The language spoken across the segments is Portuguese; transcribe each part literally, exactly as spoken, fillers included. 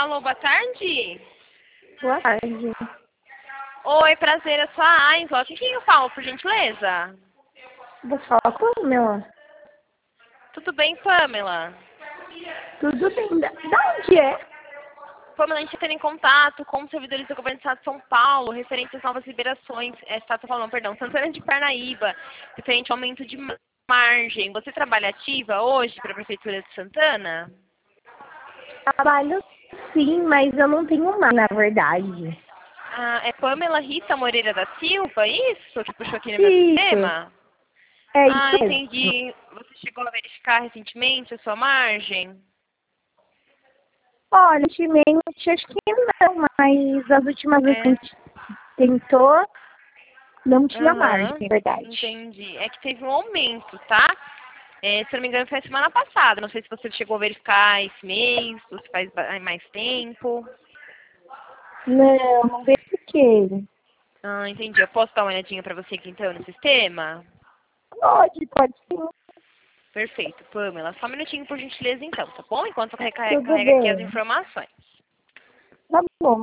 Alô, boa tarde. Boa tarde. Oi, prazer, eu sou a Ainsla. Com quem eu falo, por gentileza? Você fala com a Pamela? Tudo bem, Pamela? Tudo bem. Da, da onde é? Pamela, a gente está em contato com os servidores do Governo do Estado de São Paulo, referente às novas liberações, é, Estado de São Paulo, não, perdão, Santana de Parnaíba, referente ao aumento de margem. Você trabalha ativa hoje para a Prefeitura de Santana? Trabalho sim, mas eu não tenho mais, na verdade. Ah, é Pamela Rita Moreira da Silva, isso? Que puxou aqui no meu Isso. sistema? É Ah, isso mesmo. entendi. Você chegou a verificar recentemente a sua margem? Olha, ultimamente acho que não, mas as últimas vezes que a É. gente tentou, não tinha margem, Aham, na verdade. entendi. É que teve um aumento, tá? É, se eu não me engano, foi a semana passada. Não sei se você chegou a verificar esse mês, ou se faz ba- mais tempo. Não, não verifiquei. Ah, entendi. Eu posso dar uma olhadinha pra você aqui então no sistema? Pode, pode sim. Perfeito, Pamela. Só um minutinho, por gentileza, então, tá bom? Enquanto eu recarrego, Tudo carrego aqui as bem. informações. Tá bom.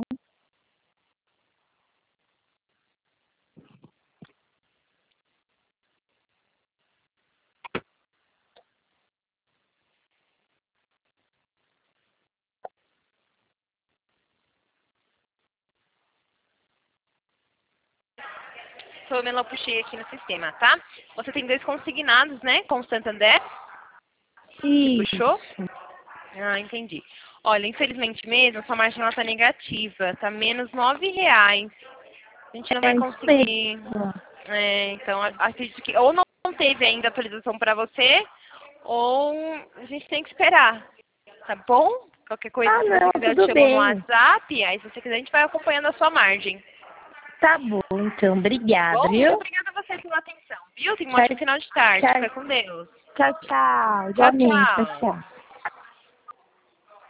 Pamela, eu puxei aqui no sistema, tá? Você tem dois consignados, né? Com o Santander, que puxou. Isso. Ah, entendi. Olha, infelizmente mesmo, sua margem está negativa, tá menos nove reais. A gente não vai É isso conseguir. mesmo. É, então, a- acredito que ou não teve ainda atualização para você, ou a gente tem que esperar, tá bom? Qualquer coisa, Ah, se você não, quiser, eu te tudo chamo no bem. WhatsApp, aí se você quiser, a gente vai acompanhando a sua margem, Tá bom, então. tá Obrigada, bom? Muito viu? obrigada a você pela atenção, viu? Tenha um Tchau, ótimo final de tarde. tchau, Fica com Deus. tchau, tchau. Tchau, Igualmente, tchau, tchau. tchau.